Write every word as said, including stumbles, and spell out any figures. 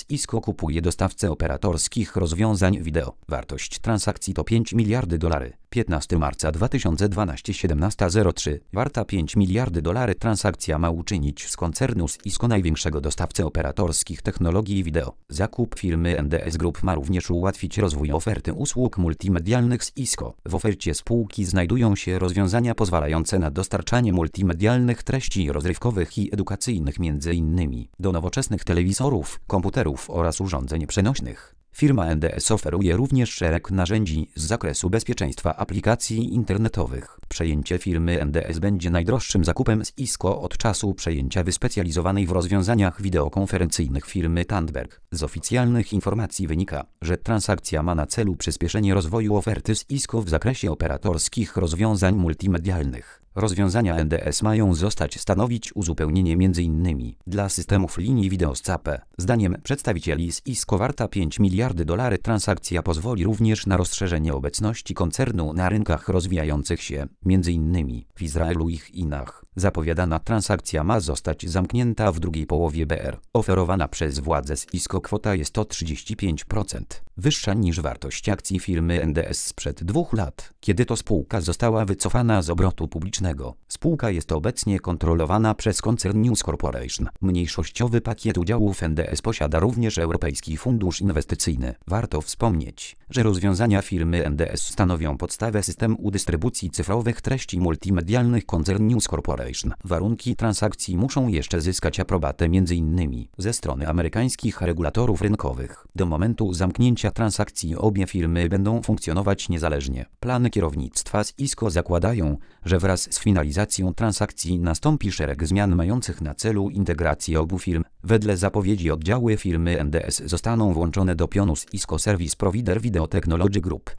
Cisco kupuje dostawcę operatorskich rozwiązań wideo. Wartość transakcji to pięć miliardy dolarów. piętnastego marca dwa tysiące dwunastego, siedemnasta zero trzy. Warta pięć miliardy dolarów. Transakcja ma uczynić z koncernu Cisco największego dostawcę operatorskich technologii wideo. Zakup firmy N D S Group ma również ułatwić rozwój oferty usług multimedialnych z Cisco. W ofercie spółki znajdują się rozwiązania pozwalające na dostarczanie multimedialnych treści rozrywkowych i edukacyjnych między innymi do nowoczesnych telewizorów, komputerów oraz urządzeń przenośnych. Firma N D S oferuje również szereg narzędzi z zakresu bezpieczeństwa aplikacji internetowych. Przejęcie firmy N D S będzie najdroższym zakupem z Cisco od czasu przejęcia wyspecjalizowanej w rozwiązaniach wideokonferencyjnych firmy Tandberg. Z oficjalnych informacji wynika, że transakcja ma na celu przyspieszenie rozwoju oferty z Cisco w zakresie operatorskich rozwiązań multimedialnych. Rozwiązania N D S mają zostać stanowić uzupełnienie między innymi dla systemów linii wideo z C A P. Zdaniem przedstawicieli z Cisco warta pięć miliardy dolarów transakcja pozwoli również na rozszerzenie obecności koncernu na rynkach rozwijających się, między innymi w Izraelu i Chinach. Zapowiadana transakcja ma zostać zamknięta w drugiej połowie B R. Oferowana przez władze z Cisco kwota jest o trzydzieści pięć procent wyższa niż wartość akcji firmy N D S sprzed dwóch lat, kiedy to spółka została wycofana z obrotu publicznego. Spółka jest obecnie kontrolowana przez koncern News Corporation. Mniejszościowy pakiet udziałów N D S posiada również Europejski Fundusz Inwestycyjny. Warto wspomnieć, że rozwiązania firmy N D S stanowią podstawę systemu dystrybucji cyfrowych treści multimedialnych koncern News Corporation. Warunki transakcji muszą jeszcze zyskać aprobatę między innymi ze strony amerykańskich regulatorów rynkowych. Do momentu zamknięcia transakcji obie firmy będą funkcjonować niezależnie. Plany kierownictwa z Cisco zakładają, że wraz z finalizacją transakcji nastąpi szereg zmian mających na celu integrację obu firm. Wedle zapowiedzi oddziały firmy N D S zostaną włączone do pionu z Cisco Service Provider Video Technology Group.